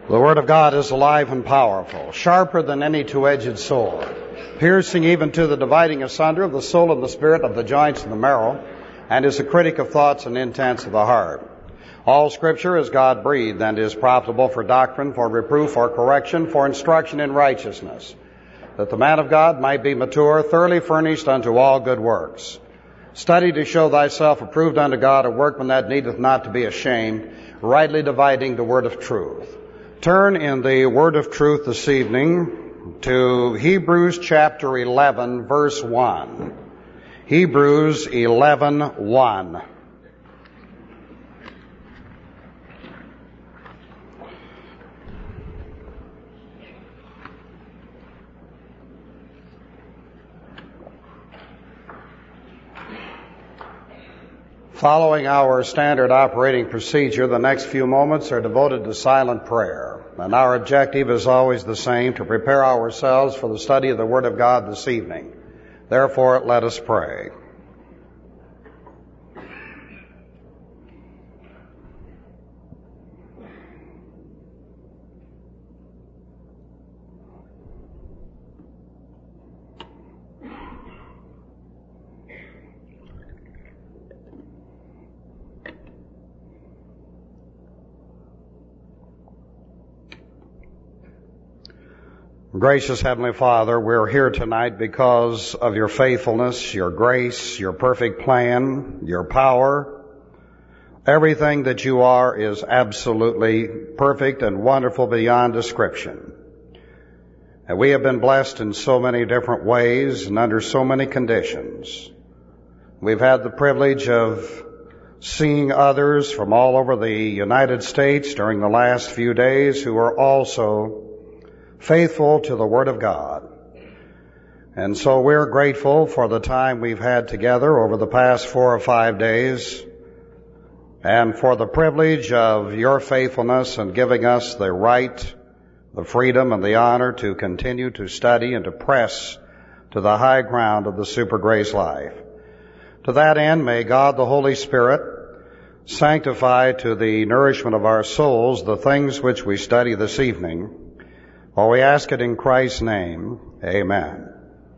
The Word of God is alive and powerful, sharper than any two-edged sword, piercing even to the dividing asunder of the soul and the spirit, of the joints and the marrow, and is a critic of thoughts and intents of the heart. All Scripture is God-breathed and is profitable for doctrine, for reproof, for correction, for instruction in righteousness, that the man of God might be mature, thoroughly furnished unto all good works. Study to show thyself approved unto God, a workman that needeth not to be ashamed, rightly dividing the word of truth. Turn in the word of truth this evening to Hebrews chapter 11, verse 1. Hebrews 11:1. Following our standard operating procedure, the next few moments are devoted to silent prayer. And our objective is always the same, to prepare ourselves for the study of the Word of God this evening. Therefore, let us pray. Gracious Heavenly Father, we're here tonight because of your faithfulness, your grace, your perfect plan, your power. Everything that you are is absolutely perfect and wonderful beyond description. And we have been blessed in so many different ways and under so many conditions. We've had the privilege of seeing others from all over the United States during the last few days who are also faithful to the Word of God. And so we're grateful for the time we've had together over the past 4 or 5 days, and for the privilege of your faithfulness in giving us the right, the freedom, and the honor to continue to study and to press to the high ground of the super grace life. To that end, may God the Holy Spirit sanctify to the nourishment of our souls the things which we study this evening. For we ask it in Christ's name, amen.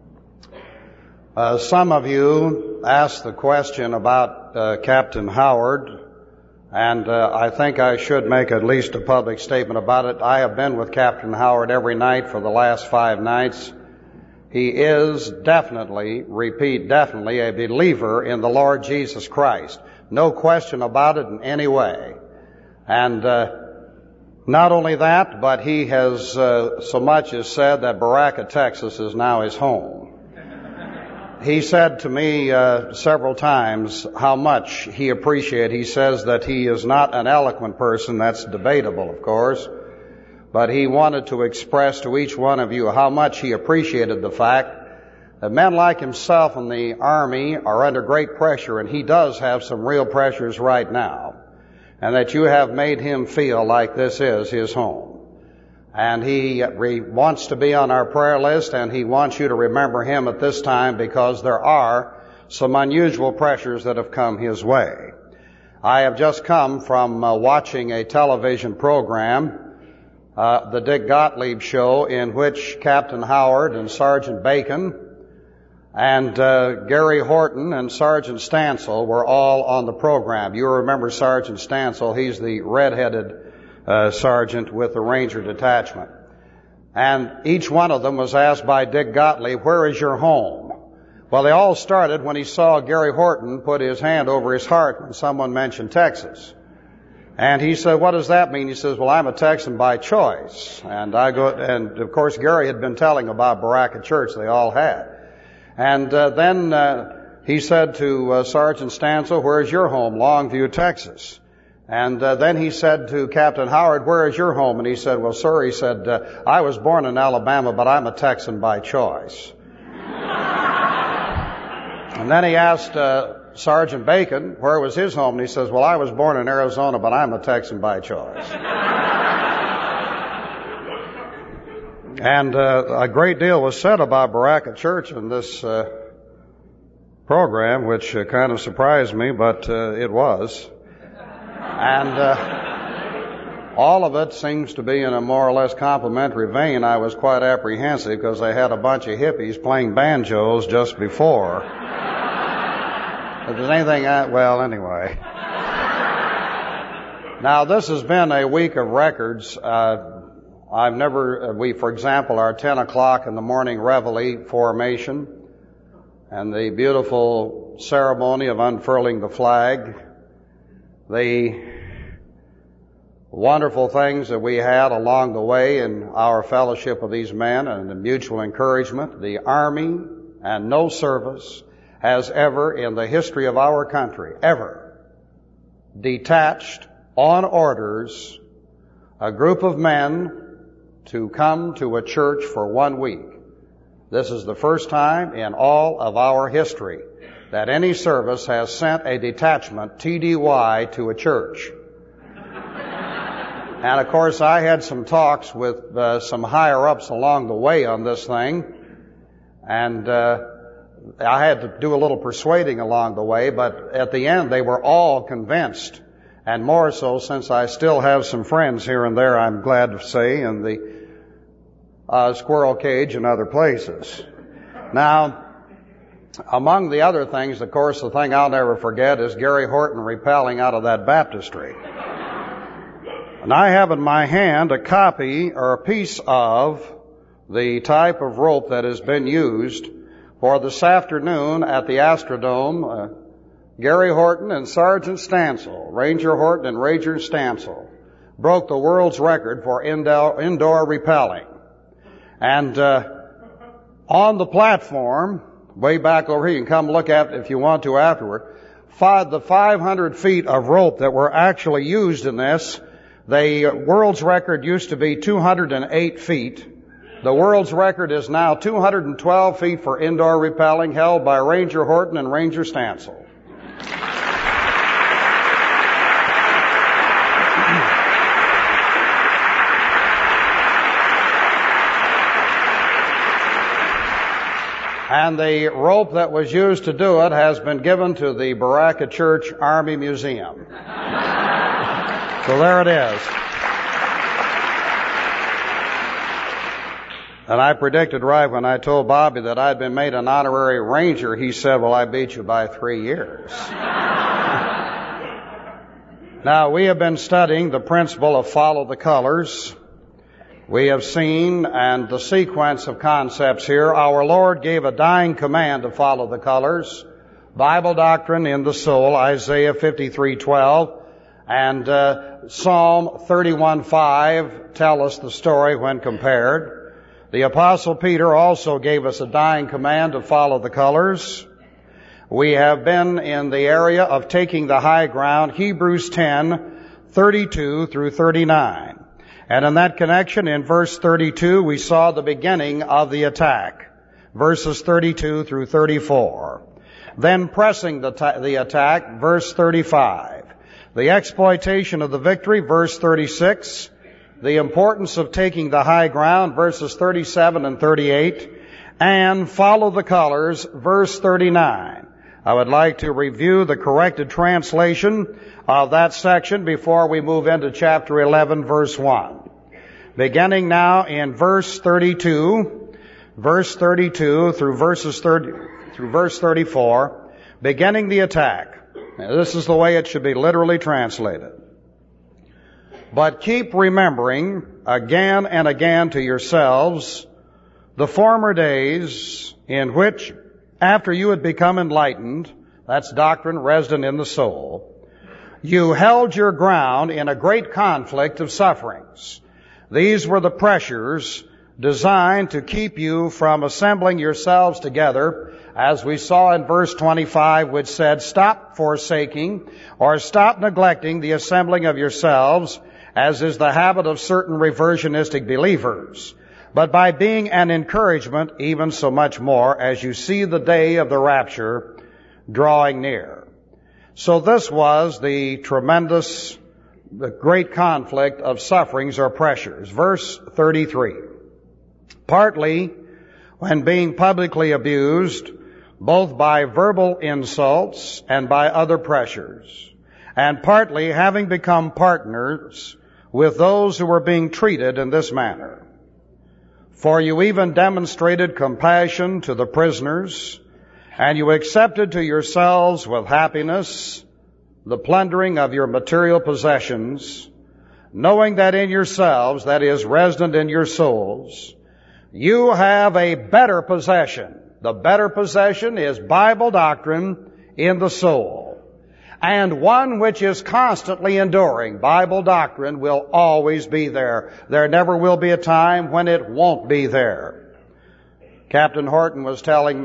Some of you asked the question about Captain Howard, and I think I should make at least a public statement about it. I have been with Captain Howard every night for the last 5 nights. He is definitely, definitely a believer in the Lord Jesus Christ. No question about it in any way. And not only that, but he has so much as said that Baraka, Texas is now his home. He said to me several times how much he appreciated. He says that he is not an eloquent person. That's debatable, of course. But he wanted to express to each one of you how much he appreciated the fact that men like himself in the Army are under great pressure, and he does have some real pressures right now. And that you have made him feel like this is his home. And he wants to be on our prayer list, and he wants you to remember him at this time because there are some unusual pressures that have come his way. I have just come from watching a television program, the Dick Gottlieb Show, in which Captain Howard and Sergeant Bacon and Gary Horton and Sergeant Stansel were all on the program. You remember Sergeant Stansel. He's the red-headed sergeant with the Ranger Detachment. And each one of them was asked by Dick Gottlieb, "Where is your home?" Well, they all started when he saw Gary Horton put his hand over his heart when someone mentioned Texas. And he said, "What does that mean?" He says, "Well, I'm a Texan by choice." And of course, Gary had been telling about Baraka Church. They all had. And then he said to Sergeant Stansel, "Where's your home?" "Longview, Texas." And then he said to Captain Howard, "Where is your home?" And he said, "Well, sir," he said, "I was born in Alabama, but I'm a Texan by choice." And then he asked Sergeant Bacon, where was his home? And he says, "Well, I was born in Arizona, but I'm a Texan by choice." And a great deal was said about Baraka Church in this program, which kind of surprised me, but it was. And all of it seems to be in a more or less complimentary vein. I was quite apprehensive because they had a bunch of hippies playing banjos just before. If there's anything, well, anyway. Now, this has been a week of records. For example, our 10 o'clock in the morning reveille formation and the beautiful ceremony of unfurling the flag, the wonderful things that we had along the way in our fellowship of these men and the mutual encouragement. The Army and no service has ever in the history of our country ever detached on orders a group of men to come to a church for 1 week. This is the first time in all of our history that any service has sent a detachment, TDY, to a church. And of course, I had some talks with some higher-ups along the way on this thing, and I had to do a little persuading along the way, but at the end they were all convinced, and more so since I still have some friends here and there, I'm glad to say, in the squirrel cage and other places. Now, among the other things, of course, the thing I'll never forget is Gary Horton rappelling out of that baptistry. And I have in my hand a copy or a piece of the type of rope that has been used for this afternoon at the Astrodome. Gary Horton and Sergeant Stansel, Ranger Horton and Ranger Stansel, broke the world's record for indoor rappelling. And on the platform, way back over here, you can come look at it if you want to afterward, the 500 feet of rope that were actually used in this, the world's record used to be 208 feet. The world's record is now 212 feet for indoor rappelling, held by Ranger Horton and Ranger Stansel. And the rope that was used to do it has been given to the Baraka Church Army Museum. So there it is. And I predicted right when I told Bobby that I'd been made an honorary ranger. He said, well, I beat you by 3 years. Now, we have been studying the principle of follow the colors. We have seen, and the sequence of concepts here, our Lord gave a dying command to follow the colors. Bible doctrine in the soul, Isaiah 53:12, and Psalm 31:5 tell us the story when compared. The Apostle Peter also gave us a dying command to follow the colors. We have been in the area of taking the high ground, Hebrews 10:32 through 39. And in that connection, in verse 32, we saw the beginning of the attack, verses 32 through 34. Then pressing the attack, verse 35. The exploitation of the victory, verse 36. The importance of taking the high ground, verses 37 and 38. And follow the colors, verse 39. I would like to review the corrected translation of that section before we move into chapter 11, verse 1. Beginning now in verse 32 through verse 34, beginning the attack. Now, this is the way it should be literally translated. But keep remembering again and again to yourselves the former days in which, after you had become enlightened, that's doctrine resident in the soul, you held your ground in a great conflict of sufferings. These were the pressures designed to keep you from assembling yourselves together, as we saw in verse 25, which said, stop forsaking or stop neglecting the assembling of yourselves, as is the habit of certain reversionistic believers, but by being an encouragement, even so much more, as you see the day of the rapture drawing near. So this was the great conflict of sufferings or pressures. Verse 33. Partly when being publicly abused, both by verbal insults and by other pressures, and partly having become partners with those who were being treated in this manner. For you even demonstrated compassion to the prisoners, and you accepted to yourselves with happiness the plundering of your material possessions, knowing that in yourselves, that is, resident in your souls, you have a better possession. The better possession is Bible doctrine in the soul, and one which is constantly enduring. Bible doctrine will always be there. There never will be a time when it won't be there. Captain Howard was telling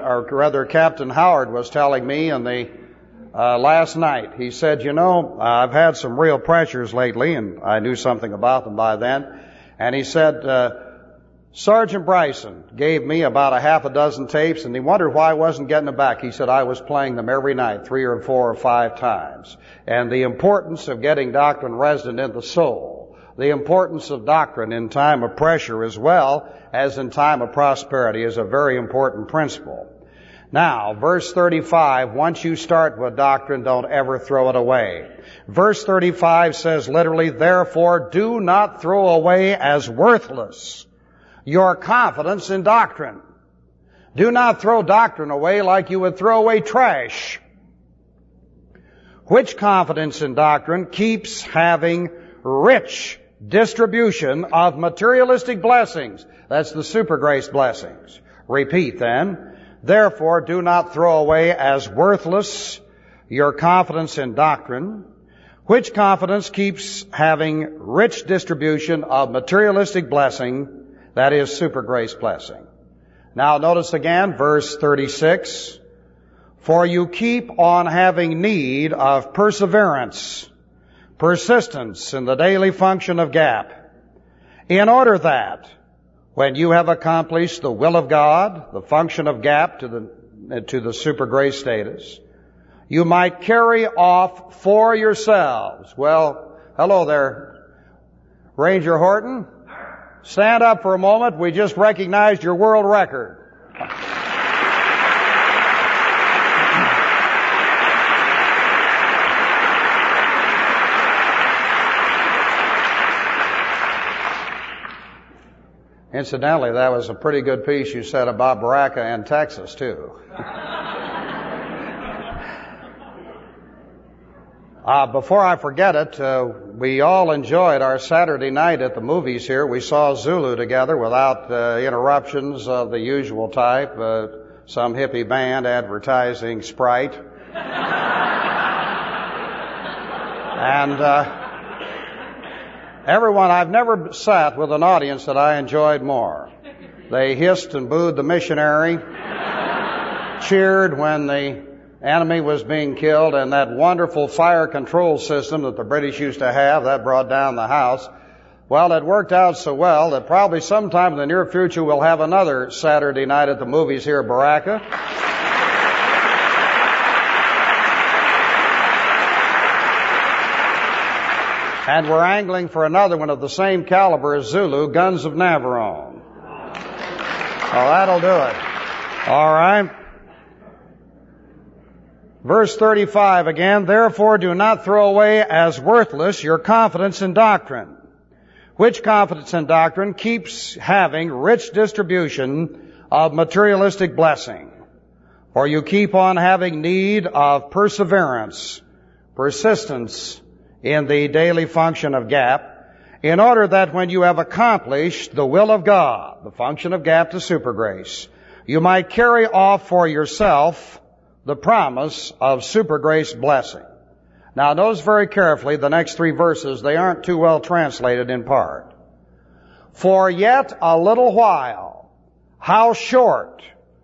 me in the last night, he said, I've had some real pressures lately, and I knew something about them by then. And he said, Sergeant Bryson gave me about a half a dozen tapes, and he wondered why I wasn't getting them back. He said I was playing them every night, 3 or 4 or 5 times. And the importance of getting doctrine resident in the soul, the importance of doctrine in time of pressure as well as in time of prosperity is a very important principle. Now, verse 35, once you start with doctrine, don't ever throw it away. Verse 35 says literally, therefore do not throw away as worthless your confidence in doctrine. Do not throw doctrine away like you would throw away trash. Which confidence in doctrine keeps having rich distribution of materialistic blessings. That's the super grace blessings. Repeat then. Therefore, do not throw away as worthless your confidence in doctrine, which confidence keeps having rich distribution of materialistic blessing, that is, super grace blessing. Now notice again, verse 36. For you keep on having need of perseverance, persistence in the daily function of gap, in order that, when you have accomplished the will of God, the function of gap to the super grace status, you might carry off for yourselves. Well, hello there, Ranger Horton. Stand up for a moment. We just recognized your world record. Incidentally, that was a pretty good piece you said about Baraka and Texas, too. Before I forget it, we all enjoyed our Saturday night at the movies here. We saw Zulu together without interruptions of the usual type, some hippie band advertising Sprite. And everyone, I've never sat with an audience that I enjoyed more. They hissed and booed the missionary, cheered when the enemy was being killed, and that wonderful fire control system that the British used to have, that brought down the house. Well, it worked out so well that probably sometime in the near future we'll have another Saturday night at the movies here at Baraka. And we're angling for another one of the same caliber as Zulu, Guns of Navarone. Well, that'll do it. All right. Verse 35 again, therefore do not throw away as worthless your confidence in doctrine, which confidence in doctrine keeps having rich distribution of materialistic blessing. For you keep on having need of perseverance, persistence in the daily function of gap, in order that when you have accomplished the will of God, the function of gap to super grace, you might carry off for yourself the promise of super grace blessing. Now notice very carefully the next 3 verses. They aren't too well translated in part. For yet a little while, how short,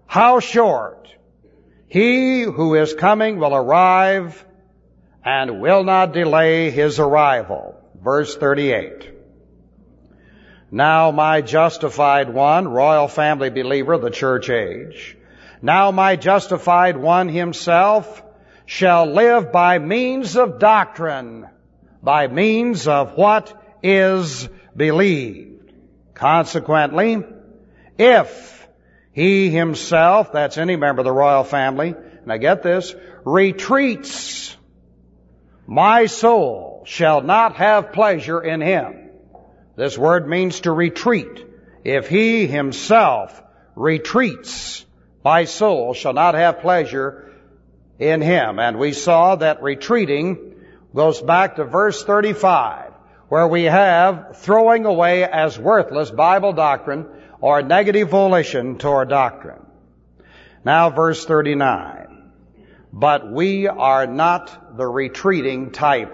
he who is coming will arrive and will not delay his arrival. Verse 38. Now my justified one, royal family believer, the church age, now my justified one himself shall live by means of doctrine, by means of what is believed. Consequently, if he himself, that's any member of the royal family, now get this, retreats, my soul shall not have pleasure in him. This word means to retreat. If he himself retreats, my soul shall not have pleasure in him. And we saw that retreating goes back to verse 35, where we have throwing away as worthless Bible doctrine or negative volition toward doctrine. Now verse 39. But we are not the retreating type.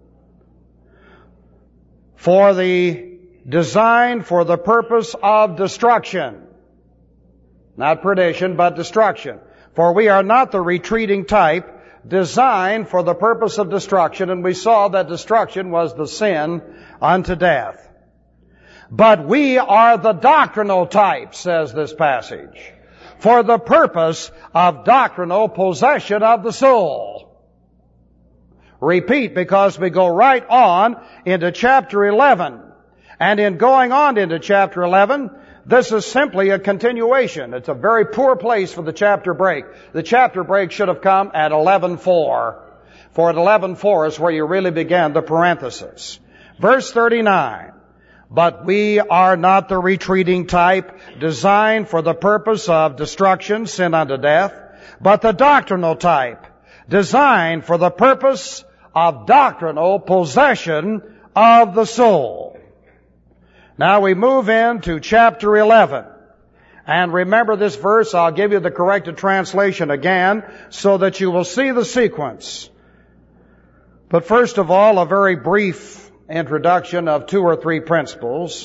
For the design for the purpose of destruction. Not perdition, but destruction. For we are not the retreating type, designed for the purpose of destruction, and we saw that destruction was the sin unto death. But we are the doctrinal type, says this passage, for the purpose of doctrinal possession of the soul. Repeat, because we go right on into chapter 11. And in going on into chapter 11, this is simply a continuation. It's a very poor place for the chapter break. The chapter break should have come at 11:4. For at 11:4 is where you really began the parenthesis. Verse 39. But we are not the retreating type, designed for the purpose of destruction, sin unto death, but the doctrinal type, designed for the purpose of doctrinal possession of the soul. Now we move into chapter 11. And remember this verse, I'll give you the corrected translation again so that you will see the sequence. But first of all, a very brief introduction of 2 or 3 principles.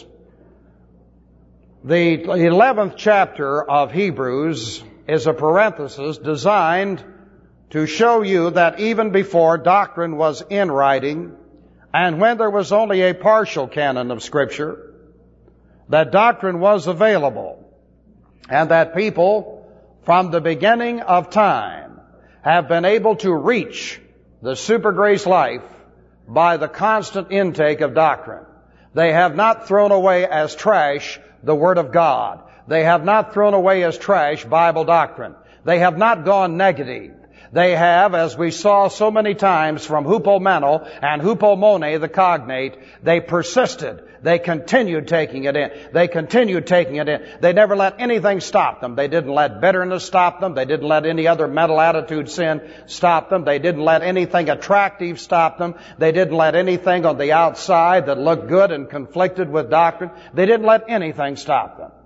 The 11th chapter of Hebrews is a parenthesis designed to show you that even before doctrine was in writing, and when there was only a partial canon of Scripture, that doctrine was available, and that people from the beginning of time have been able to reach the super grace life by the constant intake of doctrine. They have not thrown away as trash the Word of God. They have not thrown away as trash Bible doctrine. They have not gone negative. They have, as we saw so many times from hupomeno and hupomone, the cognate, they persisted. They continued taking it in. They continued taking it in. They never let anything stop them. They didn't let bitterness stop them. They didn't let any other mental attitude sin stop them. They didn't let anything attractive stop them. They didn't let anything on the outside that looked good and conflicted with doctrine. They didn't let anything stop them.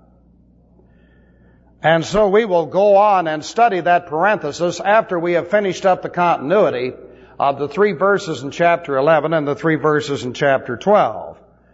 And so we will go on and study that parenthesis after we have finished up the continuity of the 3 verses in chapter 11 and the 3 verses in chapter 12.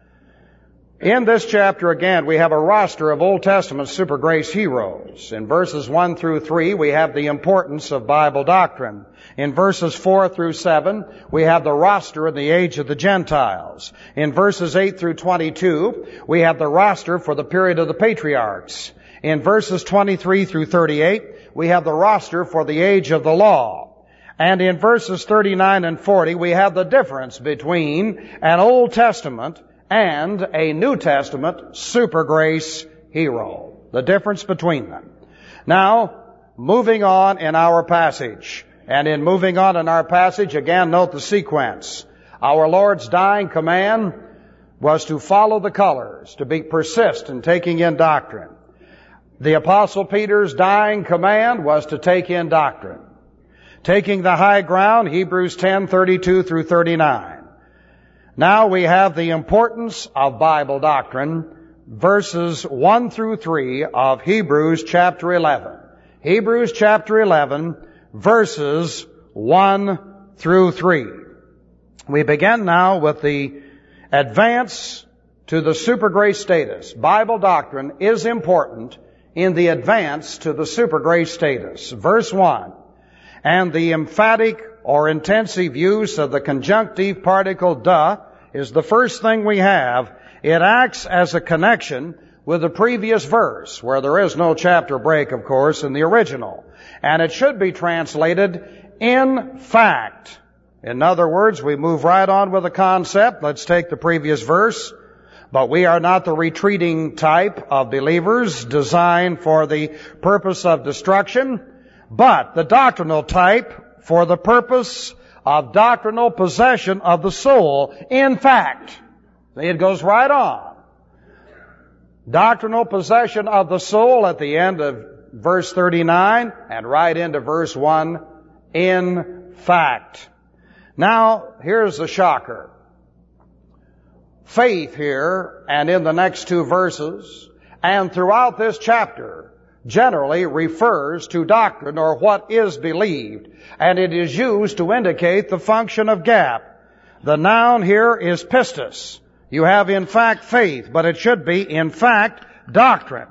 In this chapter, again, we have a roster of Old Testament super grace heroes. In verses 1 through 3, we have the importance of Bible doctrine. In verses 4 through 7, we have the roster in the age of the Gentiles. In verses 8 through 22, we have the roster for the period of the patriarchs. In verses 23 through 38, we have the roster for the age of the law. And in verses 39 and 40, we have the difference between an Old Testament and a New Testament super grace hero. The difference between them. Now, moving on in our passage. And in moving on in our passage, again, note the sequence. Our Lord's dying command was to follow the colors, to be persist in taking in doctrine. The Apostle Peter's dying command was to take in doctrine. Taking the high ground, Hebrews 10:32 through 39. Now we have the importance of Bible doctrine, verses 1 through 3 of Hebrews chapter 11. Hebrews chapter 11, verses 1 through 3. We begin now with the advance to the super grace status. Bible doctrine is important in the advance to the super grace status. Verse 1, and the emphatic or intensive use of the conjunctive particle "da" is the first thing we have. It acts as a connection with the previous verse, where there is no chapter break, of course, in the original. And it should be translated "in fact." In other words, we move right on with the concept. Let's take the previous verse. But we are not the retreating type of believers designed for the purpose of destruction, but the doctrinal type for the purpose of doctrinal possession of the soul. In fact, It goes right on. Doctrinal possession of the soul at the end of verse 39 and right into verse 1. In fact. Now, here's the shocker. Faith here and in the next two verses and throughout this chapter generally refers to doctrine or what is believed, and it is used to indicate the function of gap. The noun here is pistis. You have in fact faith, but it should be in fact doctrine.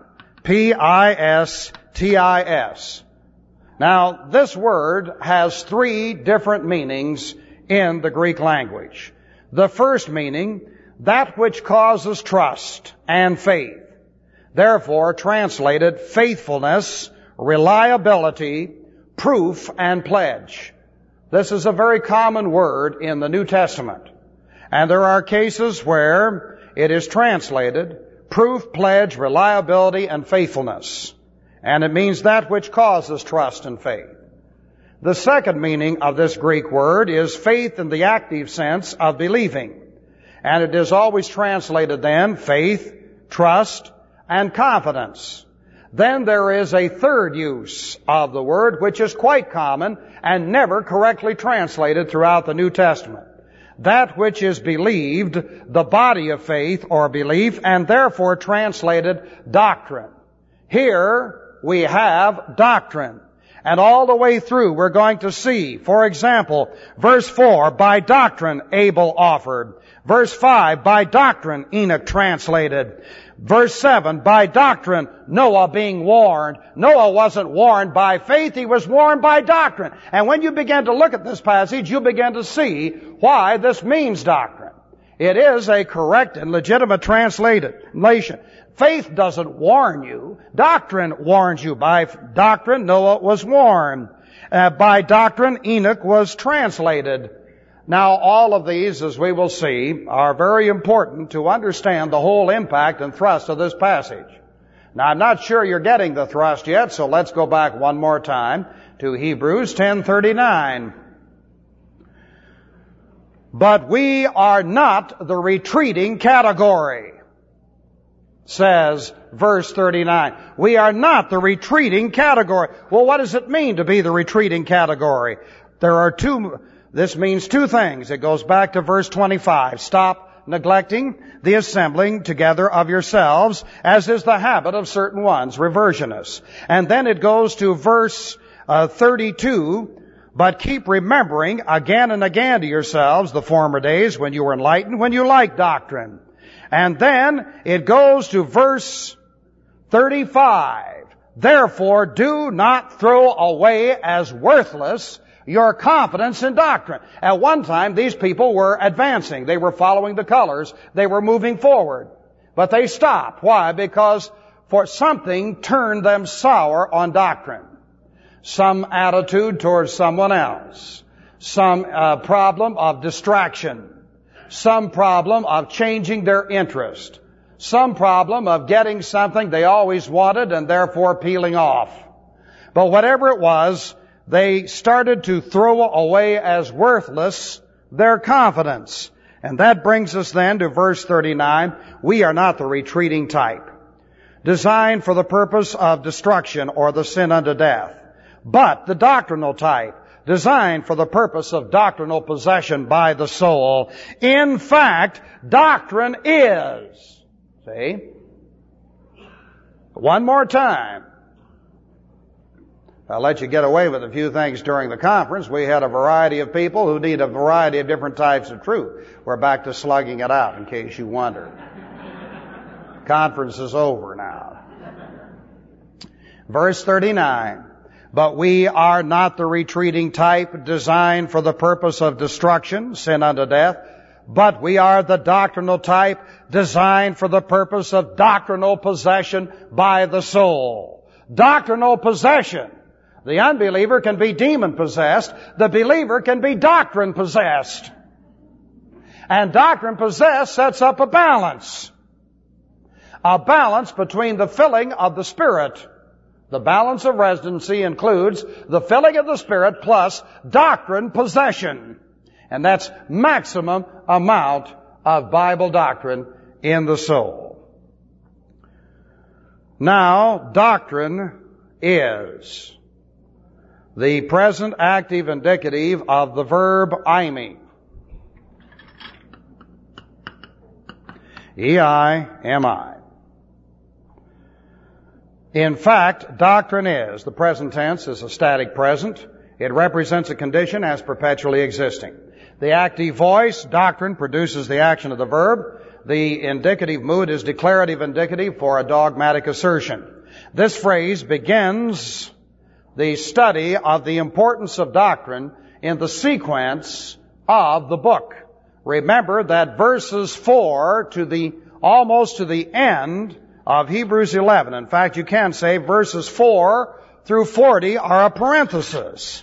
P-I-S-T-I-S. Now, this word has three different meanings in the Greek language. The first meaning, that which causes trust and faith. Therefore, translated faithfulness, reliability, proof, and pledge. This is a very common word in the New Testament. And there are cases where it is translated proof, pledge, reliability, and faithfulness. And it means that which causes trust and faith. The second meaning of this Greek word is faith in the active sense of believing. And it is always translated then faith, trust, and confidence. Then there is a third use of the word which is quite common and never correctly translated throughout the New Testament. That which is believed, the body of faith or belief, and therefore translated doctrine. Here we have doctrine. And all the way through we're going to see, for example, verse 4, by doctrine Abel offered. Verse 5, by doctrine Enoch translated. Verse 7, by doctrine Noah being warned. Noah wasn't warned by faith, he was warned by doctrine. And when you begin to look at this passage, you begin to see why this means doctrine. It is a correct and legitimate translation. Faith doesn't warn you. Doctrine warns you. By doctrine, Noah was warned. By doctrine, Enoch was translated. Now, all of these, as we will see, are very important to understand the whole impact and thrust of this passage. Now, I'm not sure you're getting the thrust yet, so let's go back one more time to Hebrews 10:39. But we are not the retreating category, says verse 39. We are not the retreating category. Well, what does it mean to be the retreating category? This means two things. It goes back to verse 25. Stop neglecting the assembling together of yourselves, as is the habit of certain ones, reversionists. And then it goes to verse 32. But keep remembering again and again to yourselves the former days when you were enlightened, when you liked doctrine. And then it goes to verse 35. Therefore, do not throw away as worthless your confidence in doctrine. At one time, these people were advancing. They were following the colors. They were moving forward. But they stopped. Why? Because for something turned them sour on doctrine. Some attitude towards someone else. Some problem of distraction. Some problem of changing their interest. Some problem of getting something they always wanted and therefore peeling off. But whatever it was, they started to throw away as worthless their confidence. And that brings us then to verse 39. We are not the retreating type, designed for the purpose of destruction or the sin unto death, but the doctrinal type, designed for the purpose of doctrinal possession by the soul. In fact, doctrine is. See? One more time. I'll let you get away with a few things during the conference. We had a variety of people who need a variety of different types of truth. We're back to slugging it out, in case you wondered. Conference is over now. Verse 39. But we are not the retreating type designed for the purpose of destruction, sin unto death, but we are the doctrinal type designed for the purpose of doctrinal possession by the soul. Doctrinal possession. The unbeliever can be demon possessed. The believer can be doctrine possessed. And doctrine possessed sets up a balance. A balance between the filling of the Spirit. The balance of residency includes the filling of the Spirit plus doctrine possession. And that's maximum amount of Bible doctrine in the soul. Now, doctrine is the present active indicative of the verb eimi. E-I-M-I. In fact, doctrine is, the present tense is a static present. It represents a condition as perpetually existing. The active voice, doctrine, produces the action of the verb. The indicative mood is declarative indicative for a dogmatic assertion. This phrase begins the study of the importance of doctrine in the sequence of the book. Remember that verses 4 almost to the end of Hebrews 11. In fact, you can say verses 4 through 40 are a parenthesis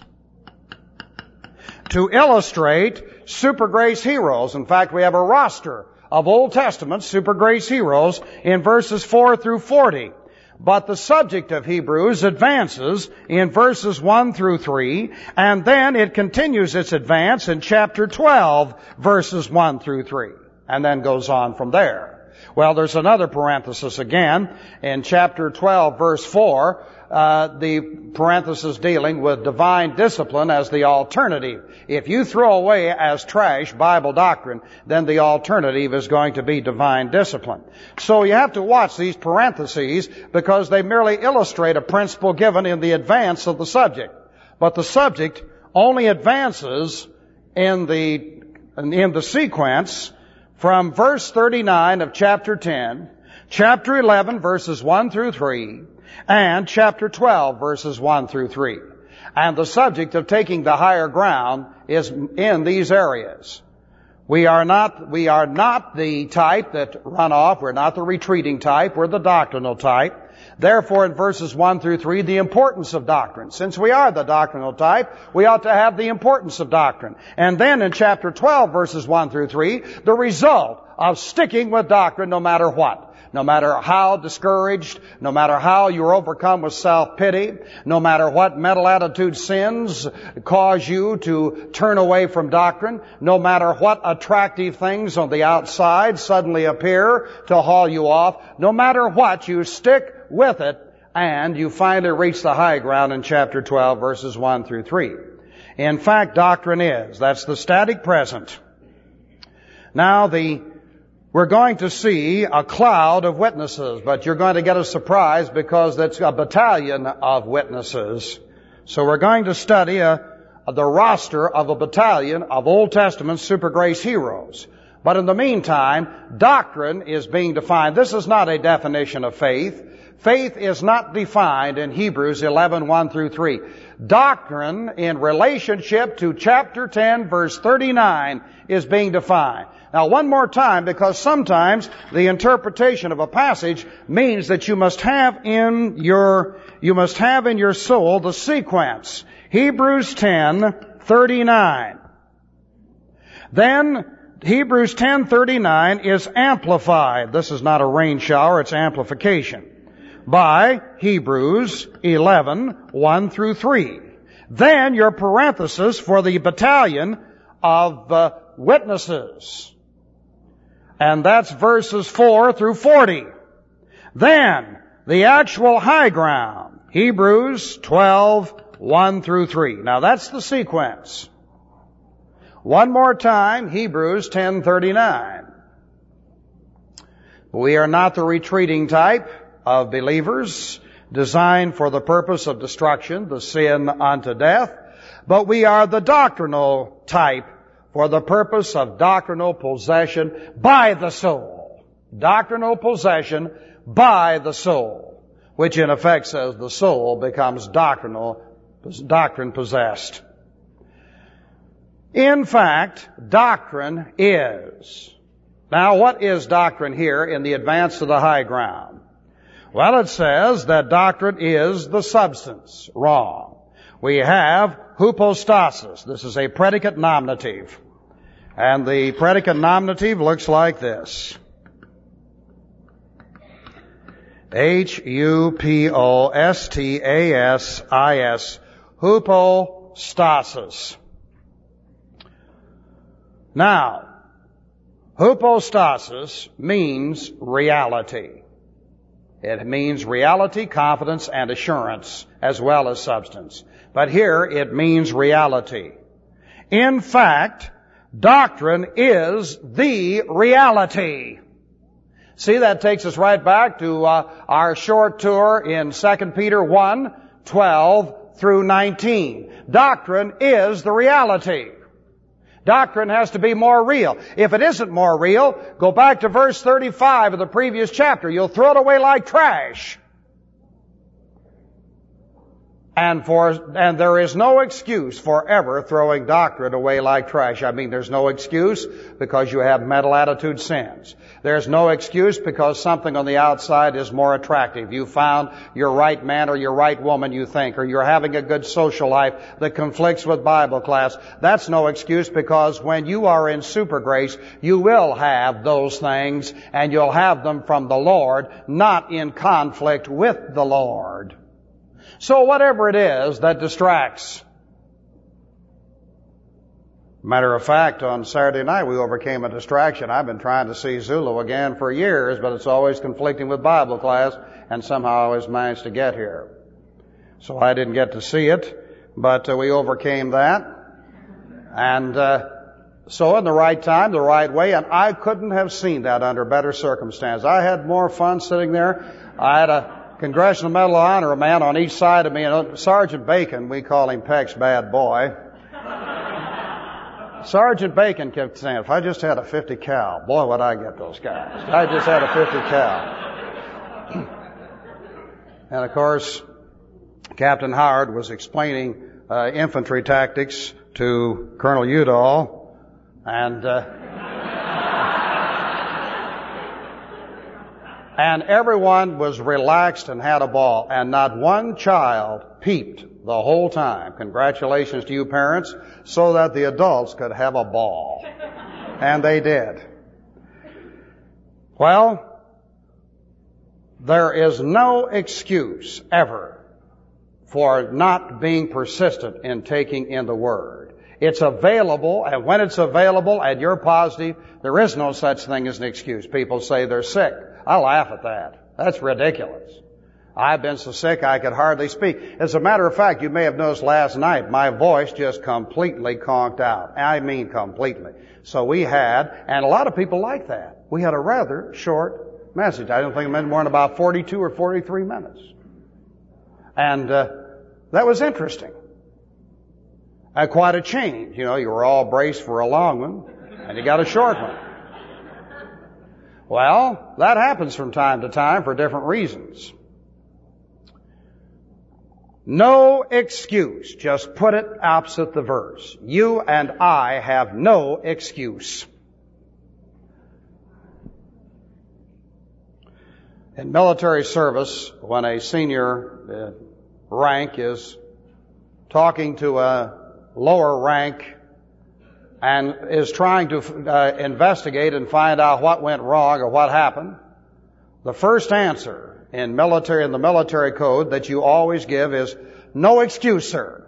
to illustrate super grace heroes. In fact, we have a roster of Old Testament super grace heroes in verses 4 through 40. But the subject of Hebrews advances in verses 1 through 3, and then it continues its advance in chapter 12, verses 1 through 3, and then goes on from there. Well, there's another parenthesis again in chapter 12, verse 4, the parenthesis dealing with divine discipline as the alternative. If you throw away as trash Bible doctrine, then the alternative is going to be divine discipline. So you have to watch these parentheses because they merely illustrate a principle given in the advance of the subject. But the subject only advances in the sequence from verse 39 of chapter 10, chapter 11, verses 1 through 3, and chapter 12, verses 1 through 3. And the subject of taking the higher ground is in these areas. We are not the type that run off. We're not the retreating type. We're the doctrinal type. Therefore, in verses 1 through 3, the importance of doctrine. Since we are the doctrinal type, we ought to have the importance of doctrine. And then in chapter 12, verses 1 through 3, the result of sticking with doctrine no matter what. No matter how discouraged, no matter how you're overcome with self-pity, no matter what mental attitude sins cause you to turn away from doctrine, no matter what attractive things on the outside suddenly appear to haul you off, no matter what, you stick with it, and you finally reach the high ground in chapter 12, verses 1 through 3. In fact, doctrine is. That's the static present. Now, we're going to see a cloud of witnesses, but you're going to get a surprise because that's a battalion of witnesses. So we're going to study the roster of a battalion of Old Testament super grace heroes. But in the meantime, doctrine is being defined. This is not a definition of faith. Faith is not defined in Hebrews 11, 1 through 3. Doctrine in relationship to chapter 10, verse 39 is being defined. Now, one more time, because sometimes the interpretation of a passage means that you must have in your soul the sequence. Hebrews 10:39. Then Hebrews 10:39 is amplified. This is not a rain shower, it's amplification. By Hebrews 11, 1 through 3. Then your parenthesis for the battalion of witnesses. And that's verses 4 through 40. Then, the actual high ground. Hebrews 12, 1 through 3. Now that's the sequence. One more time, Hebrews 10:39. We are not the retreating type of believers designed for the purpose of destruction, the sin unto death, but we are the doctrinal type for the purpose of doctrinal possession by the soul. Doctrinal possession by the soul, which in effect says the soul becomes doctrine possessed. In fact, doctrine is. Now, what is doctrine here in the advance to the high ground? Well, it says that doctrine is the substance. Wrong. We have hypostasis. This is a predicate nominative. And the predicate nominative looks like this. Hypostasis. Hypostasis. Now, Hypostasis means reality. It means reality, confidence, and assurance, as well as substance. But here it means reality. In fact, doctrine is the reality. See, that takes us right back to our short tour in 2 Peter 1:12 through 19. Doctrine is the reality. Doctrine has to be more real. If it isn't more real, go back to verse 35 of the previous chapter. You'll throw it away like trash. And there is no excuse for ever throwing doctrine away like trash. I mean, there's no excuse because you have mental attitude sins. There's no excuse because something on the outside is more attractive. You found your right man or your right woman, you think, or you're having a good social life that conflicts with Bible class. That's no excuse, because when you are in super grace, you will have those things, and you'll have them from the Lord, not in conflict with the Lord. So whatever it is that distracts. Matter of fact, on Saturday night we overcame a distraction. I've been trying to see Zulu again for years, but it's always conflicting with Bible class, and somehow I always managed to get here. So I didn't get to see it, but we overcame that. And so in the right time, the right way, and I couldn't have seen that under better circumstances. I had more fun sitting there. I had a Congressional Medal of Honor man on each side of me, and Sergeant Bacon, we call him Peck's bad boy. Sergeant Bacon kept saying, if I just had a 50 cal, boy, would I get those guys. I just had a 50 cal. And of course, Captain Howard was explaining infantry tactics to Colonel Udall, and everyone was relaxed and had a ball, and not one child peeped the whole time. Congratulations to you parents, so that the adults could have a ball. And they did. Well, there is no excuse ever for not being persistent in taking in the Word. It's available, and when it's available and you're positive, there is no such thing as an excuse. People say they're sick. I laugh at that. That's ridiculous. I've been so sick I could hardly speak. As a matter of fact, you may have noticed last night, my voice just completely conked out. I mean completely. So we had, and a lot of people like that, we had a rather short message. I don't think it meant more than about 42 or 43 minutes. And that was interesting. Quite a change. You know, you were all braced for a long one, and you got a short one. Well, that happens from time to time for different reasons. No excuse. Just put it opposite the verse. You and I have no excuse. In military service, when a senior rank is talking to a lower rank and is trying to investigate and find out what went wrong or what happened, the first answer in the military code that you always give is, no excuse, sir.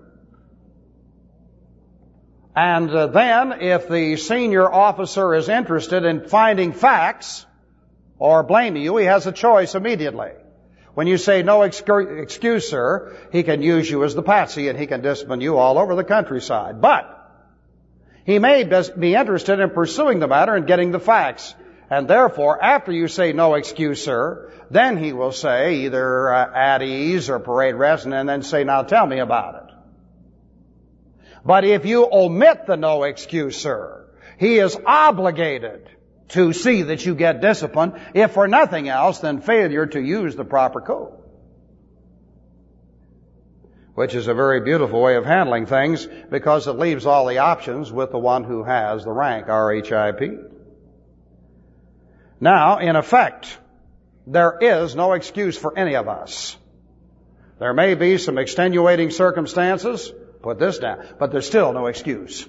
And then if the senior officer is interested in finding facts or blaming you, he has a choice immediately. When you say no excuse, sir, he can use you as the patsy and he can discipline you all over the countryside. But he may be interested in pursuing the matter and getting the facts. And therefore, after you say no excuse, sir, then he will say either at ease or parade rest, and then say, now tell me about it. But if you omit the no excuse, sir, he is obligated to see that you get discipline, if for nothing else than failure to use the proper code. Which is a very beautiful way of handling things, because it leaves all the options with the one who has the rank, RHIP. Now, in effect, there is no excuse for any of us. There may be some extenuating circumstances, put this down, but there's still no excuse.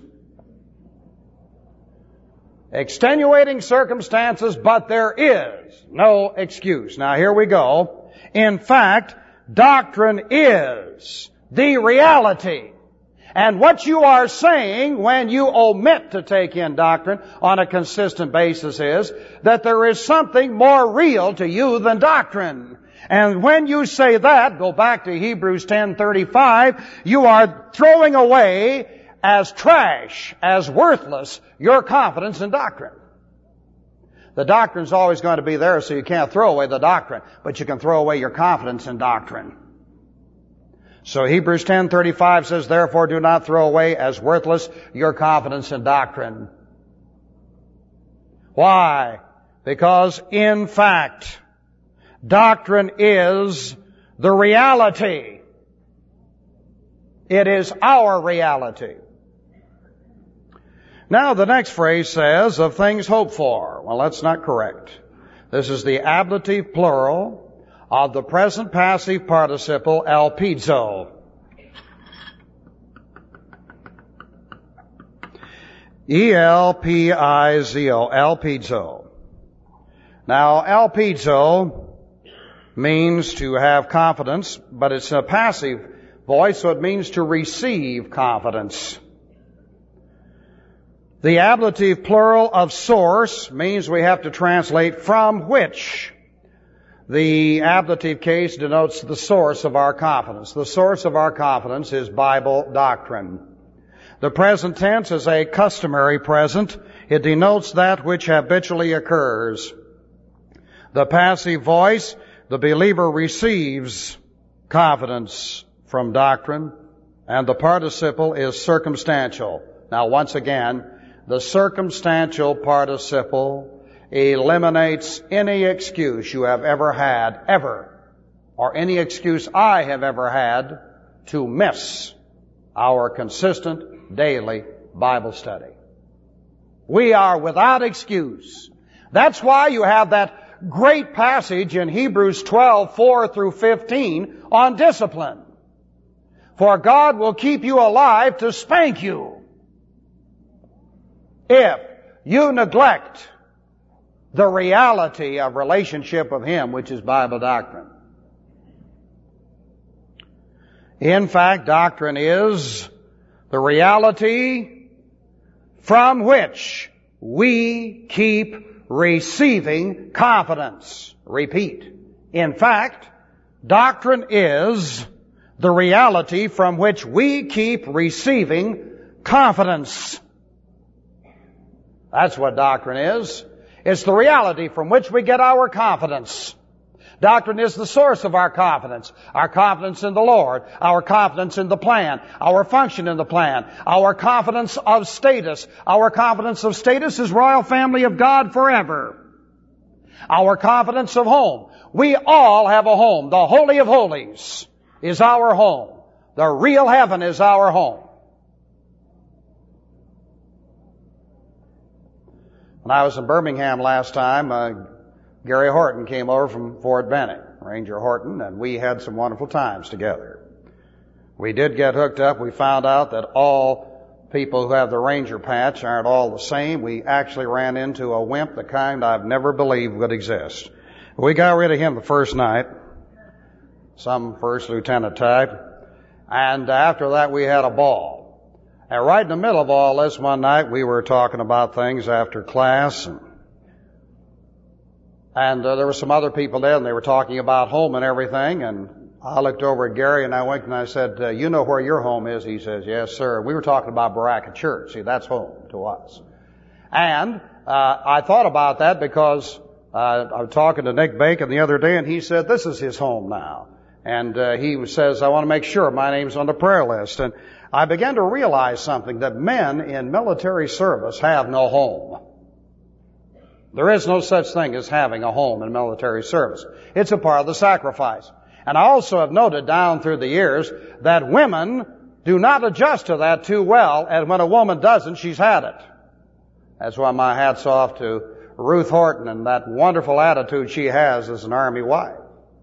Extenuating circumstances, but there is no excuse. Now here we go. In fact, doctrine is the reality. And what you are saying when you omit to take in doctrine on a consistent basis is that there is something more real to you than doctrine. And when you say that, go back to Hebrews 10:35, you are throwing away as trash, as worthless, your confidence in doctrine. The doctrine's always going to be there, so you can't throw away the doctrine, but you can throw away your confidence in doctrine. So Hebrews 10:35 says, therefore do not throw away as worthless your confidence in doctrine. Why? Because in fact, doctrine is the reality. It is our reality. Now the next phrase says, of things hoped for. Well, that's not correct. This is the ablative plural of the present passive participle elpizo. E-L-P-I-Z-O, elpizo. Now, elpizo means to have confidence, but it's a passive voice, so it means to receive confidence. The ablative plural of source means we have to translate from which. The ablative case denotes the source of our confidence. The source of our confidence is Bible doctrine. The present tense is a customary present. It denotes that which habitually occurs. The passive voice, the believer receives confidence from doctrine, and the participle is circumstantial. Now, once again, the circumstantial participle eliminates any excuse you have ever had, or any excuse I have ever had to miss our consistent daily Bible study. We are without excuse. That's why you have that great passage in Hebrews 12:4-15 on discipline. For God will keep you alive to spank you if you neglect the reality of relationship with Him, which is Bible doctrine. In fact, doctrine is the reality from which we keep receiving confidence. Repeat. In fact, doctrine is the reality from which we keep receiving confidence. That's what doctrine is. It's the reality from which we get our confidence. Doctrine is the source of our confidence in the Lord, our confidence in the plan, our function in the plan, our confidence of status. Our confidence of status is royal family of God forever. Our confidence of home. We all have a home. The Holy of Holies is our home. The real heaven is our home. When I was in Birmingham last time, Gary Horton came over from Fort Benning, Ranger Horton, and we had some wonderful times together. We did get hooked up. We found out that all people who have the Ranger patch aren't all the same. We actually ran into a wimp, the kind I've never believed would exist. We got rid of him the first night, some first lieutenant type, and after that we had a ball. And right in the middle of all this one night, we were talking about things after class, and there were some other people there, and they were talking about home and everything, and I looked over at Gary, and I winked, and I said, you know where your home is? He says, yes, sir. We were talking about Baraka Church. See, that's home to us. And I thought about that because I was talking to Nick Bacon the other day, and he said, this is his home now. And he says, I want to make sure my name's on the prayer list. And I began to realize something, that men in military service have no home. There is no such thing as having a home in military service. It's a part of the sacrifice. And I also have noted down through the years that women do not adjust to that too well, and when a woman doesn't, she's had it. That's why my hat's off to Ruth Horton and that wonderful attitude she has as an Army wife.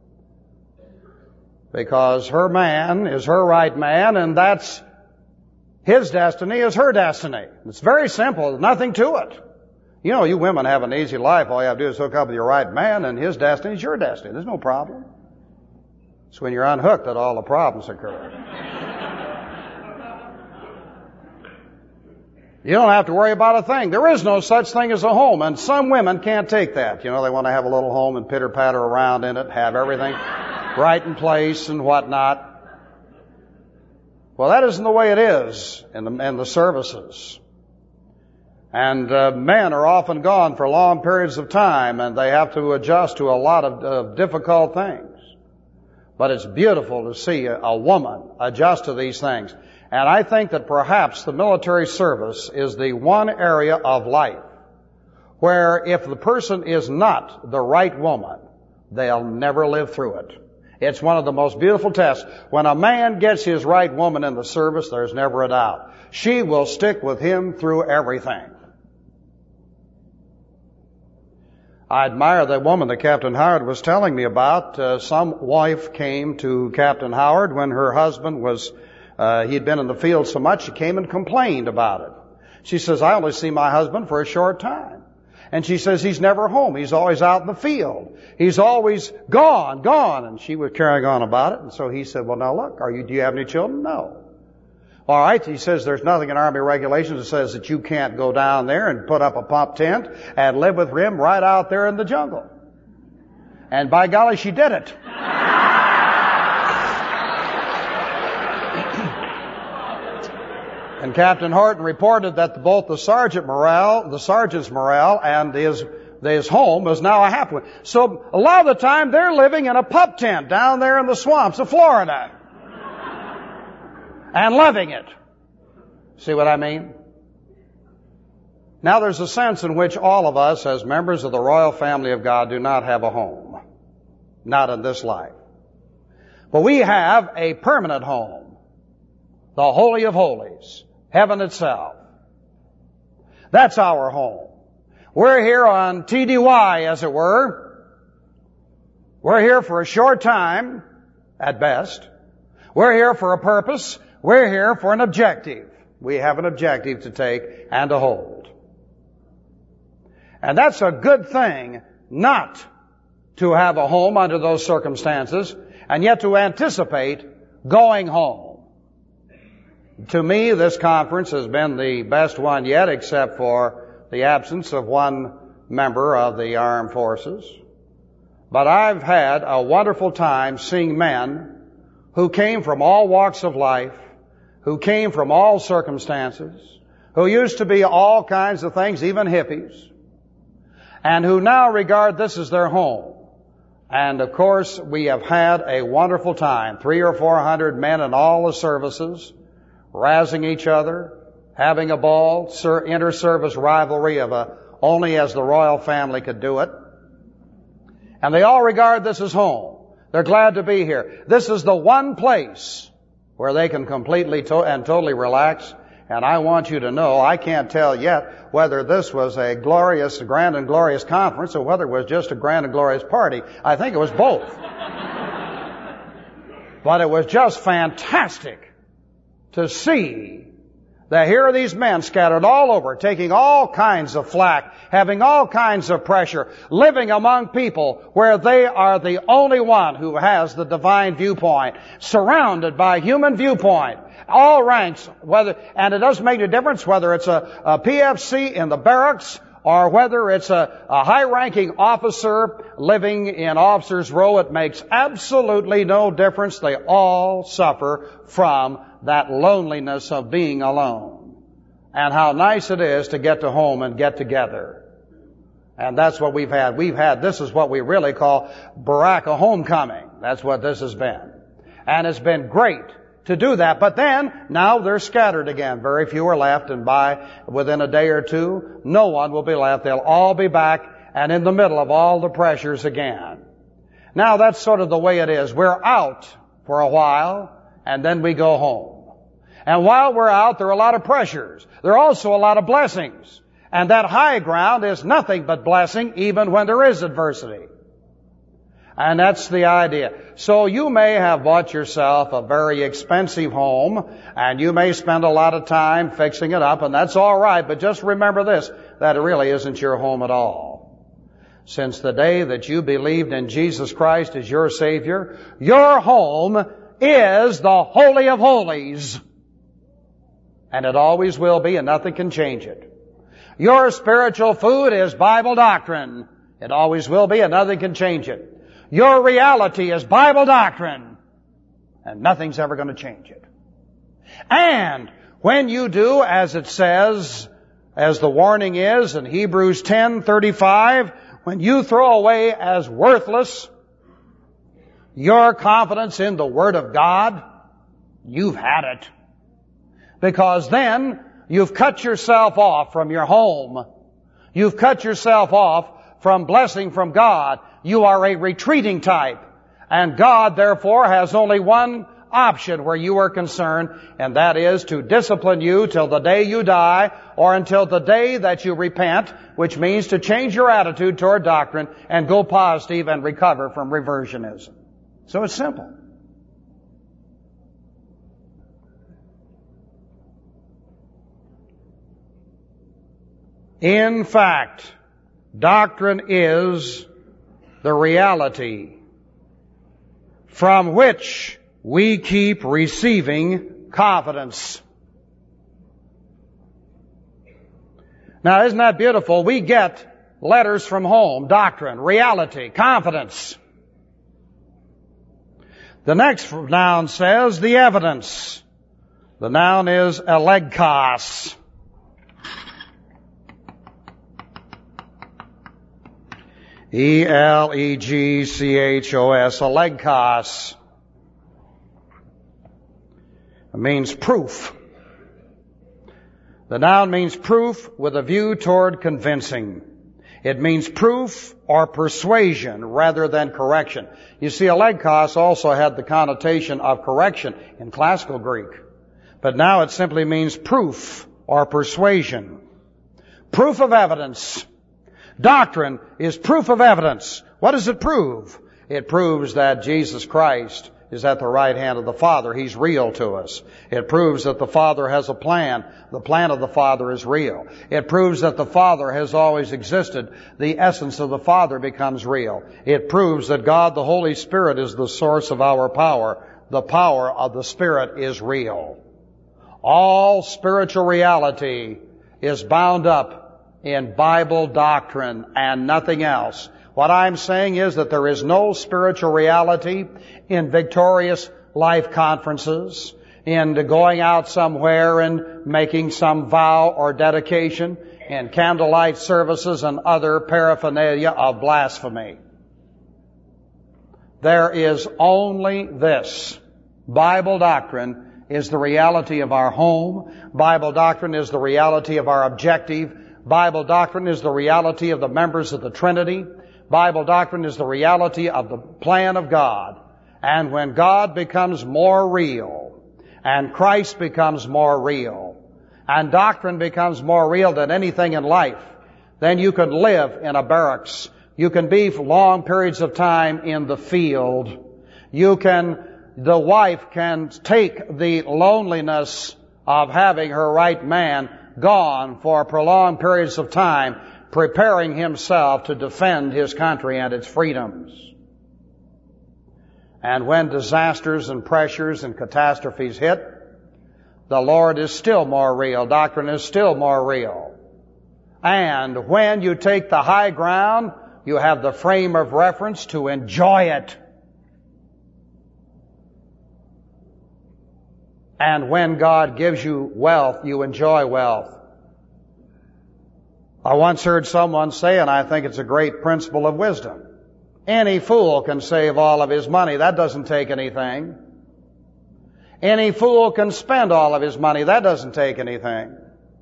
Because her man is her right man, and that's his destiny is her destiny. It's very simple. There's nothing to it. You know, you women have an easy life. All you have to do is hook up with your right man, and his destiny is your destiny. There's no problem. It's when you're unhooked that all the problems occur. You don't have to worry about a thing. There is no such thing as a home, and some women can't take that. You know, they want to have a little home and pitter-patter around in it, have everything right in place and whatnot. Well, that isn't the way it is in the services. And men are often gone for long periods of time, and they have to adjust to a lot of difficult things. But it's beautiful to see a woman adjust to these things. And I think that perhaps the military service is the one area of life where if the person is not the right woman, they'll never live through it. It's one of the most beautiful tests. When a man gets his right woman in the service, there's never a doubt. She will stick with him through everything. I admire the woman that Captain Howard was telling me about. Some wife came to Captain Howard when her husband was, he'd been in the field so much, she came and complained about it. She says, I only see my husband for a short time. And she says, he's never home. He's always out in the field. He's always gone. And she was carrying on about it. And so he said, well, now look, do you have any children? No. All right, he says there's nothing in Army regulations that says that you can't go down there and put up a pump tent and live with him right out there in the jungle. And by golly, she did it. And Captain Horton reported that both the sergeant's morale and his home is now a happy one. So a lot of the time they're living in a pup tent down there in the swamps of Florida. And loving it. See what I mean? Now there's a sense in which all of us as members of the royal family of God do not have a home. Not in this life. But we have a permanent home. The Holy of Holies. Heaven itself. That's our home. We're here on TDY, as it were. We're here for a short time, at best. We're here for a purpose. We're here for an objective. We have an objective to take and to hold. And that's a good thing not to have a home under those circumstances, and yet to anticipate going home. To me, this conference has been the best one yet, except for the absence of one member of the armed forces. But I've had a wonderful time seeing men who came from all walks of life, who came from all circumstances, who used to be all kinds of things, even hippies, and who now regard this as their home. And of course, we have had a wonderful time. 300 or 400 men in all the services, razzing each other, having a ball, inter-service rivalry of only as the royal family could do it. And they all regard this as home. They're glad to be here. This is the one place where they can completely and totally relax. And I want you to know, I can't tell yet whether this was a glorious, grand and glorious conference or whether it was just a grand and glorious party. I think it was both. But it was just fantastic to see that here are these men scattered all over, taking all kinds of flack, having all kinds of pressure, living among people where they are the only one who has the divine viewpoint, surrounded by human viewpoint, all ranks, and it doesn't make a difference whether it's a PFC in the barracks or whether it's a high-ranking officer living in officers' row. It makes absolutely no difference. They all suffer from that loneliness of being alone. And how nice it is to get to home and get together. And that's what we've had. This is what we really call Baraka homecoming. That's what this has been. And it's been great to do that. But then, now they're scattered again. Very few are left, and within a day or two, no one will be left. They'll all be back and in the middle of all the pressures again. Now that's sort of the way it is. We're out for a while, and then we go home. And while we're out, there are a lot of pressures. There are also a lot of blessings. And that high ground is nothing but blessing, even when there is adversity. And that's the idea. So you may have bought yourself a very expensive home, and you may spend a lot of time fixing it up, and that's all right. But just remember this, that it really isn't your home at all. Since the day that you believed in Jesus Christ as your Savior, your home is the Holy of Holies. And it always will be, and nothing can change it. Your spiritual food is Bible doctrine. It always will be, and nothing can change it. Your reality is Bible doctrine, and nothing's ever going to change it. And when you do as it says, as the warning is in Hebrews 10:35, when you throw away as worthless your confidence in the Word of God, you've had it. Because then you've cut yourself off from your home. You've cut yourself off from blessing from God. You are a retreating type. And God, therefore, has only one option where you are concerned, and that is to discipline you till the day you die, or until the day that you repent, which means to change your attitude toward doctrine and go positive and recover from reversionism. So it's simple. In fact, doctrine is the reality from which we keep receiving confidence. Now, isn't that beautiful? We get letters from home, doctrine, reality, confidence. The next noun says the evidence. The noun is elegkos. E-L-E-G-C-H-O-S, elegkos. It means proof. The noun means proof with a view toward convincing. It means proof or persuasion rather than correction. You see, elegkos also had the connotation of correction in classical Greek. But now it simply means proof or persuasion. Proof of evidence. Doctrine is proof of evidence. What does it prove? It proves that Jesus Christ is at the right hand of the Father. He's real to us. It proves that the Father has a plan. The plan of the Father is real. It proves that the Father has always existed. The essence of the Father becomes real. It proves that God, the Holy Spirit, is the source of our power. The power of the Spirit is real. All spiritual reality is bound up in Bible doctrine and nothing else. What I'm saying is that there is no spiritual reality in victorious life conferences, in going out somewhere and making some vow or dedication, in candlelight services and other paraphernalia of blasphemy. There is only this. Bible doctrine is the reality of our home. Bible doctrine is the reality of our objective. Bible doctrine is the reality of the members of the Trinity. Bible doctrine is the reality of the plan of God. And when God becomes more real, and Christ becomes more real, and doctrine becomes more real than anything in life, then you can live in a barracks. You can be for long periods of time in the field. The wife can take the loneliness of having her right man gone for prolonged periods of time, preparing himself to defend his country and its freedoms. And when disasters and pressures and catastrophes hit, the Lord is still more real. Doctrine is still more real. And when you take the high ground, you have the frame of reference to enjoy it. And when God gives you wealth, you enjoy wealth. I once heard someone say, and I think it's a great principle of wisdom, any fool can save all of his money. That doesn't take anything. Any fool can spend all of his money. That doesn't take anything.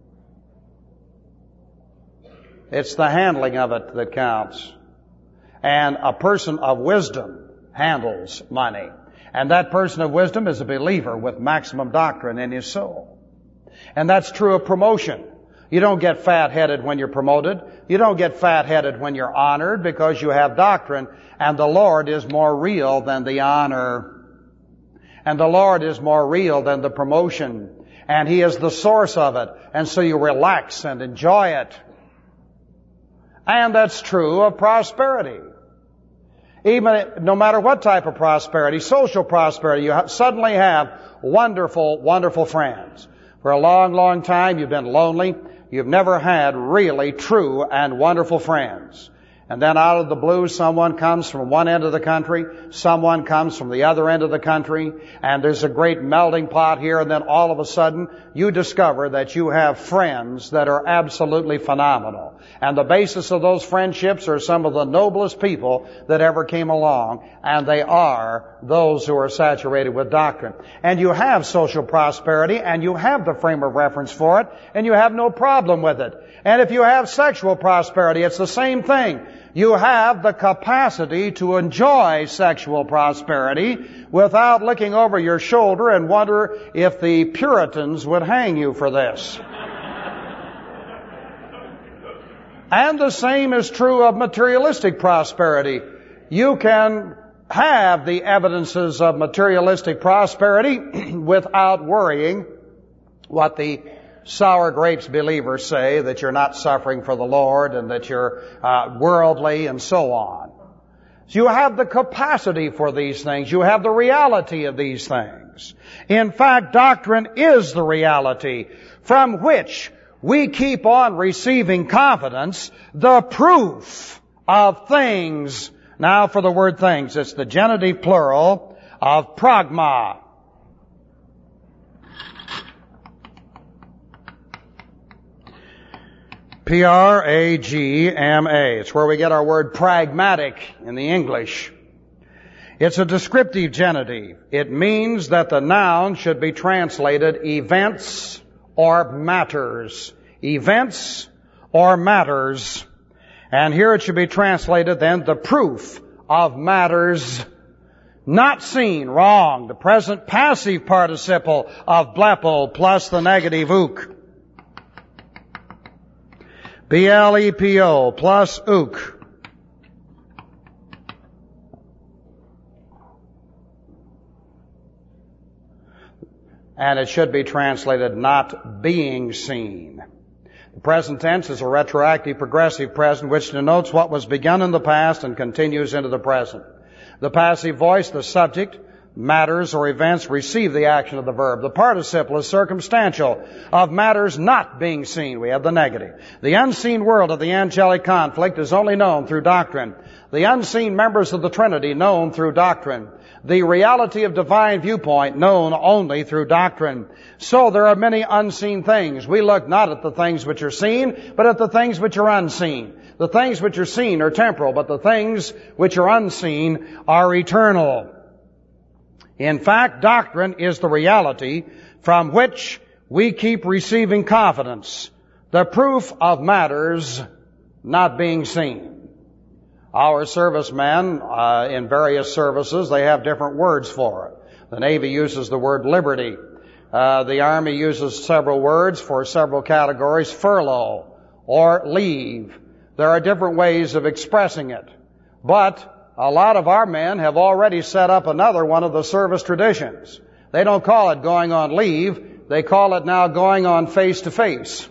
It's the handling of it that counts. And a person of wisdom handles money. And that person of wisdom is a believer with maximum doctrine in his soul. And that's true of promotion. You don't get fat-headed when you're promoted. You don't get fat-headed when you're honored, because you have doctrine, and the Lord is more real than the honor. And the Lord is more real than the promotion. And He is the source of it. And so you relax and enjoy it. And that's true of prosperity. Even no matter what type of prosperity, social prosperity, you suddenly have wonderful, wonderful friends. For a long, long time you've been lonely. You've never had really true and wonderful friends. And then out of the blue, someone comes from one end of the country, someone comes from the other end of the country, and there's a great melting pot here, and then all of a sudden, you discover that you have friends that are absolutely phenomenal. And the basis of those friendships are some of the noblest people that ever came along, and they are those who are saturated with doctrine. And you have social prosperity, and you have the frame of reference for it, and you have no problem with it. And if you have sexual prosperity, it's the same thing. You have the capacity to enjoy sexual prosperity without looking over your shoulder and wonder if the Puritans would hang you for this. And the same is true of materialistic prosperity. You can have the evidences of materialistic prosperity without worrying what the sour grapes believers say, that you're not suffering for the Lord and that you're worldly and so on. So you have the capacity for these things. You have the reality of these things. In fact, doctrine is the reality from which we keep on receiving confidence, the proof of things. Now for the word things, it's the genitive plural of pragma. Pragma. It's where we get our word pragmatic in the English. It's a descriptive genitive. It means that the noun should be translated events or matters. Events or matters. And here it should be translated then the proof of matters not seen. Wrong. The present passive participle of blepo plus the negative ook. BLEPO plus ook. And it should be translated not being seen. The present tense is a retroactive progressive present which denotes what was begun in the past and continues into the present. The passive voice, the subject, matters or events receive the action of the verb. The participle is circumstantial of matters not being seen. We have the negative. The unseen world of the angelic conflict is only known through doctrine. The unseen members of the Trinity known through doctrine. The reality of divine viewpoint known only through doctrine. So there are many unseen things. We look not at the things which are seen, but at the things which are unseen. The things which are seen are temporal, but the things which are unseen are eternal. In fact, doctrine is the reality from which we keep receiving confidence, the proof of matters not being seen. Our servicemen in various services, they have different words for it. The Navy uses the word liberty. The Army uses several words for several categories, furlough or leave. There are different ways of expressing it. But a lot of our men have already set up another one of the service traditions. They don't call it going on leave. They call it now going on face to face.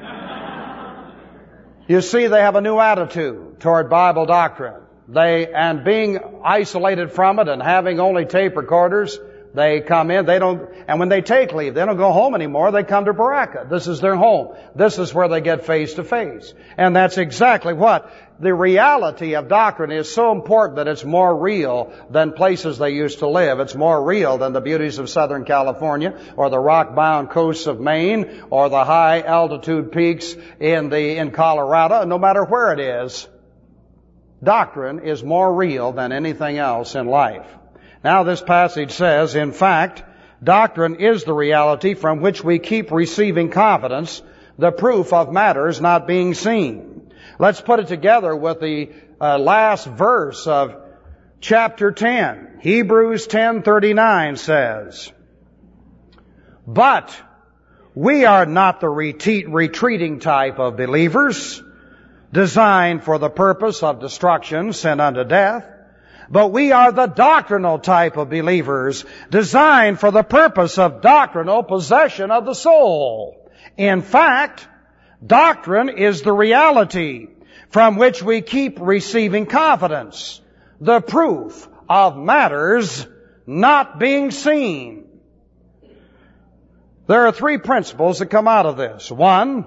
You see, they have a new attitude toward Bible doctrine. And being isolated from it and having only tape recorders, they come in, and when they take leave, they don't go home anymore. They come to Baraka. This is their home. This is where they get face to face. And that's exactly what the reality of doctrine is. So important that it's more real than places they used to live. It's more real than the beauties of Southern California or the rock-bound coasts of Maine or the high altitude peaks in Colorado. No matter where it is, doctrine is more real than anything else in life. Now this passage says, in fact, doctrine is the reality from which we keep receiving confidence, the proof of matters not being seen. Let's put it together with the last verse of chapter 10. Hebrews 10:39 says, "But we are not the retreating type of believers, designed for the purpose of destruction, sin unto death. But we are the doctrinal type of believers, designed for the purpose of doctrinal possession of the soul." In fact, doctrine is the reality from which we keep receiving confidence, the proof of matters not being seen. There are three principles that come out of this. One,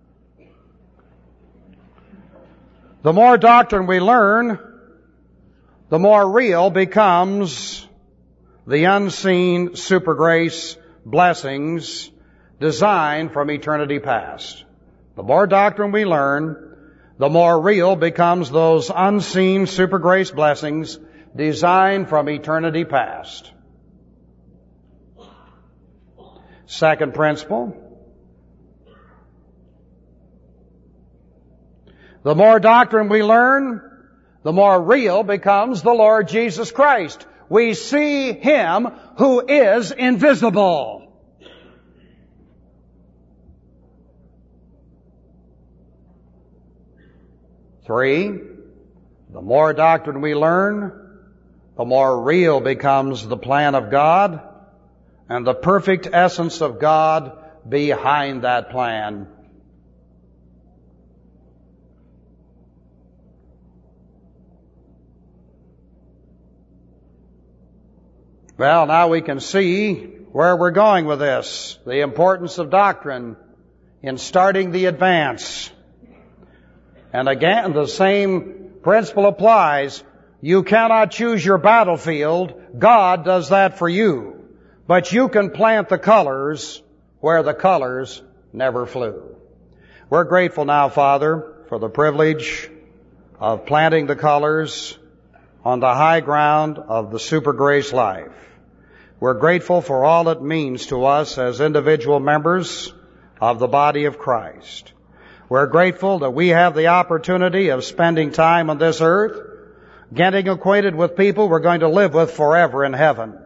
the more doctrine we learn, the more real becomes the unseen super grace blessings designed from eternity past. The more doctrine we learn, the more real becomes those unseen super grace blessings designed from eternity past. Second principle, the more doctrine we learn, the more real becomes the Lord Jesus Christ. We see Him who is invisible. Three, the more doctrine we learn, the more real becomes the plan of God and the perfect essence of God behind that plan. Well, now we can see where we're going with this. The importance of doctrine in starting the advance. And again, the same principle applies. You cannot choose your battlefield. God does that for you. But you can plant the colors where the colors never flew. We're grateful now, Father, for the privilege of planting the colors on the high ground of the super grace life. We're grateful for all it means to us as individual members of the body of Christ. We're grateful that we have the opportunity of spending time on this earth, getting acquainted with people we're going to live with forever in heaven.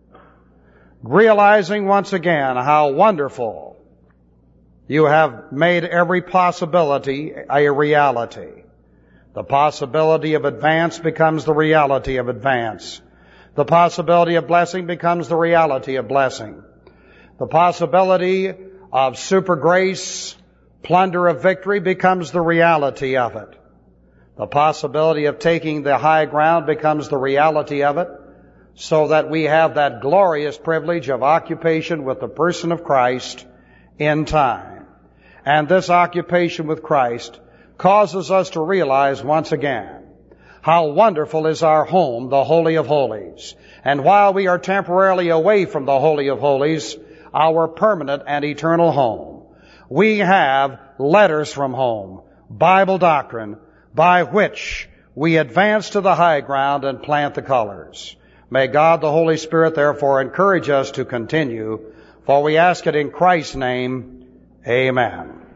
Realizing once again how wonderful you have made every possibility a reality. The possibility of advance becomes the reality of advance. The possibility of blessing becomes the reality of blessing. The possibility of super grace, plunder of victory becomes the reality of it. The possibility of taking the high ground becomes the reality of it, so that we have that glorious privilege of occupation with the person of Christ in time. And this occupation with Christ causes us to realize once again how wonderful is our home, the Holy of Holies. And while we are temporarily away from the Holy of Holies, our permanent and eternal home, we have letters from home, Bible doctrine, by which we advance to the high ground and plant the colors. May God the Holy Spirit therefore encourage us to continue, for we ask it in Christ's name. Amen.